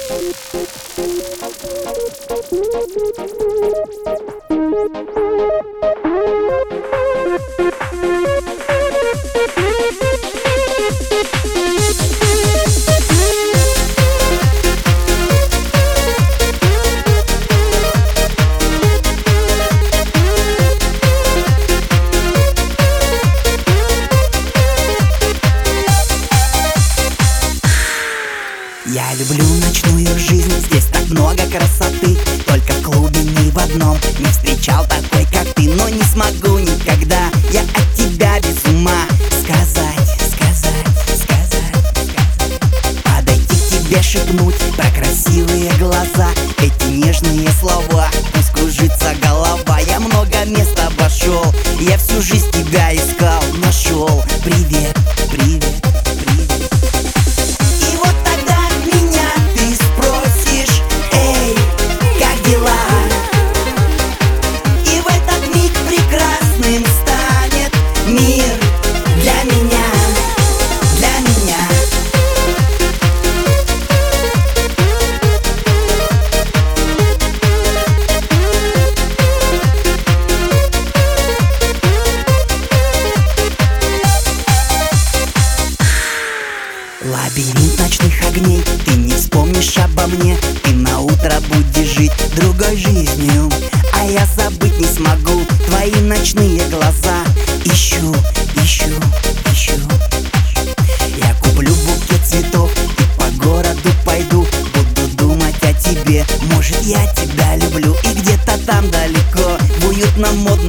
Я люблю ночную жизнь, здесь так много красоты. Только в клубе ни в одном не встречал такой, как ты. Но не смогу никогда я от тебя без ума сказать. Подойти к тебе, шепнуть про красивые глаза, эти нежные слова, пусть кружится голова. Я много мест обошел, я всю жизнь тебя искал, нашел. Привет, привет. Лабиринт ночных огней, ты не вспомнишь обо мне. Ты на утро будешь жить другой жизнью, а я забыть не смогу твои ночные глаза. Ищу. Я куплю букет цветов и по городу пойду. Буду думать о тебе, может, я тебя люблю. И где-то там далеко, в уютном